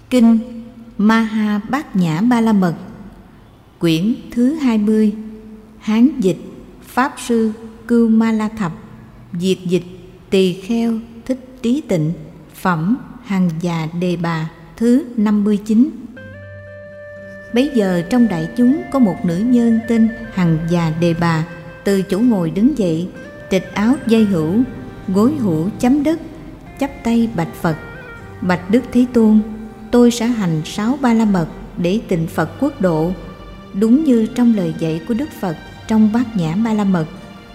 Kinh Maha Bát Nhã Ba La Mật, quyển thứ 20, Hán dịch Pháp sư Cưu Ma La Thập, Việt dịch Tỳ Kheo Thích Trí Tịnh, phẩm Hằng Già Đề Bà thứ 59. Bấy giờ trong đại chúng có một nữ nhân tên Hằng Già Đề Bà, từ chỗ ngồi đứng dậy, trịch áo dây hữu, gối hữu chấm đất, chắp tay bạch Phật: Bạch Đức Thế Tôn, tôi sẽ hành 6 Ba La Mật để tịnh Phật quốc độ, đúng như trong lời dạy của Đức Phật trong Bát Nhã Ba La Mật.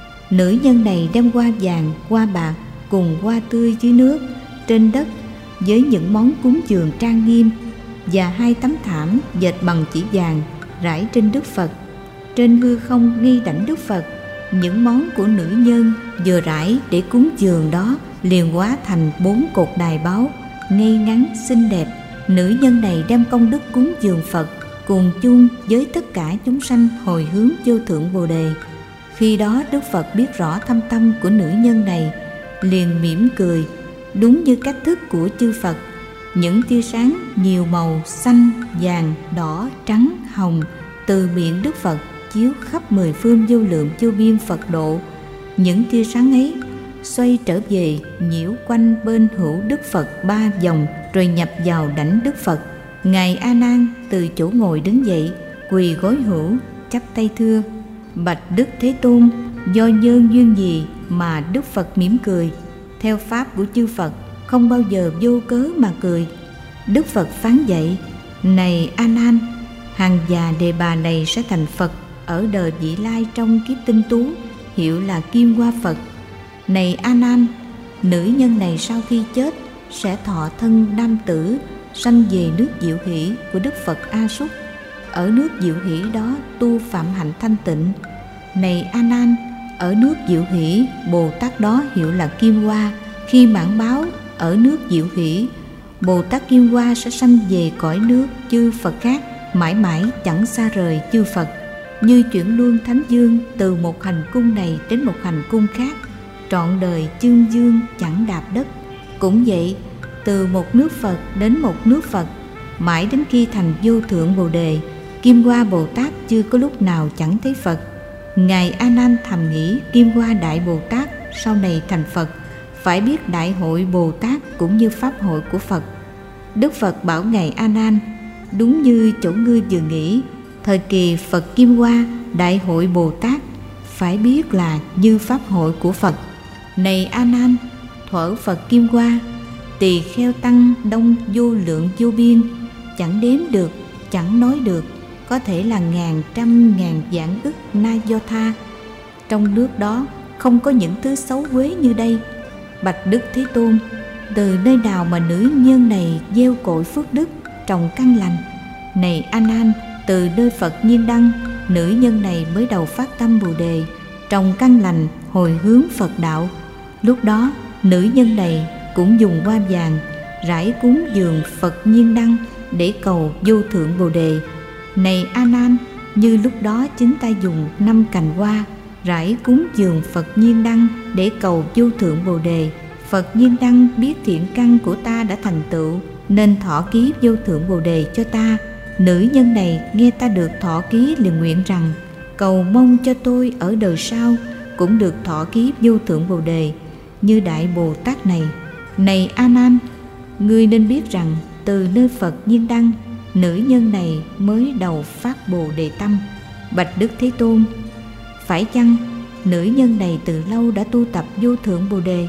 Nữ nhân này đem hoa vàng, hoa bạc cùng hoa tươi dưới nước, trên đất, với những món cúng dường trang nghiêm, và 2 tấm thảm dệt bằng chỉ vàng rải trên Đức Phật. Trên hư không ngay đảnh Đức Phật, những món của nữ nhân vừa rải để cúng dường đó liền hóa thành 4 cột đài báu ngay ngắn xinh đẹp. Nữ nhân này đem công đức cúng dường Phật cùng chung với tất cả chúng sanh hồi hướng vô thượng Bồ Đề. Khi đó Đức Phật biết rõ thâm tâm của nữ nhân này, liền mỉm cười đúng như cách thức của chư Phật. Những tia sáng nhiều màu xanh, vàng, đỏ, trắng, hồng từ miệng Đức Phật chiếu khắp 10 phương vô lượng vô biên Phật độ. Những tia sáng ấy xoay trở về nhiễu quanh bên hữu Đức Phật 3 vòng, rồi nhập vào đảnh Đức Phật. Ngài A Nan từ chỗ ngồi đứng dậy, quỳ gối hữu, chắp tay thưa: Bạch Đức Thế Tôn, do nhân duyên gì mà Đức Phật mỉm cười? Theo pháp của chư Phật, không bao giờ vô cớ mà cười. Đức Phật phán dạy: Này A Nan, Hằng Già Đề Bà này sẽ thành Phật ở đời vị lai trong kiếp tinh tú, hiệu là Kim Hoa Phật. Này A Nan, nữ nhân này sau khi chết sẽ thọ thân nam tử, sanh về nước Diệu Hỷ của Đức Phật A Súc. Ở nước Diệu Hỷ đó tu phạm hạnh thanh tịnh. Này A Nan, ở nước Diệu Hỷ, Bồ Tát đó hiệu là Kim Hoa. Khi mãn báo ở nước Diệu Hỷ, Bồ Tát Kim Hoa sẽ sanh về cõi nước chư Phật khác, mãi mãi chẳng xa rời chư Phật. Như chuyển luân thánh dương từ một hành cung này đến một hành cung khác, trọn đời chương dương chẳng đạp đất. Cũng vậy, từ một nước Phật đến một nước Phật, mãi đến khi thành vô thượng Bồ Đề, Kim Hoa Bồ Tát chưa có lúc nào chẳng thấy Phật. Ngài A Nan thầm nghĩ Kim Hoa Đại Bồ Tát sau này thành Phật, phải biết Đại hội Bồ Tát cũng như Pháp hội của Phật. Đức Phật bảo Ngài A Nan: Đúng như chỗ ngươi vừa nghĩ, thời kỳ Phật Kim Hoa Đại hội Bồ Tát phải biết là như Pháp hội của Phật. Này A Nan, thuở Phật Kim Hoa, tỳ kheo tăng đông vô lượng vô biên, chẳng đếm được, chẳng nói được, có thể là ngàn trăm ngàn vạn ức na do tha. Trong nước đó không có những thứ xấu quế như đây. Bạch Đức Thế Tôn, từ nơi nào mà nữ nhân này gieo cội phước đức, trồng căn lành? Này A Nan, từ nơi Phật Nhiên Đăng, nữ nhân này mới đầu phát tâm Bồ Đề, trồng căn lành, hồi hướng Phật đạo. Lúc đó nữ nhân này cũng dùng hoa vàng rải cúng dường Phật Nhiên Đăng để cầu vô thượng Bồ Đề. Này A Nan, như lúc đó chính ta dùng 5 cành hoa rải cúng dường Phật Nhiên Đăng để cầu vô thượng Bồ Đề. Phật Nhiên Đăng biết thiện căn của ta đã thành tựu, nên thọ ký vô thượng Bồ Đề cho ta. Nữ nhân này nghe ta được thọ ký liền nguyện rằng: Cầu mong cho tôi ở đời sau cũng được thọ ký vô thượng Bồ Đề như Đại Bồ Tát này. Này A Nan, ngươi nên biết rằng từ nơi Phật Nhiên Đăng, nữ nhân này mới đầu phát Bồ Đề tâm. Bạch Đức Thế Tôn, phải chăng nữ nhân này từ lâu đã tu tập vô thượng Bồ Đề?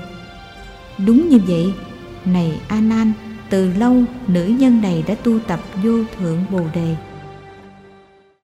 Đúng như vậy. Này A Nan, từ lâu nữ nhân này đã tu tập vô thượng Bồ Đề.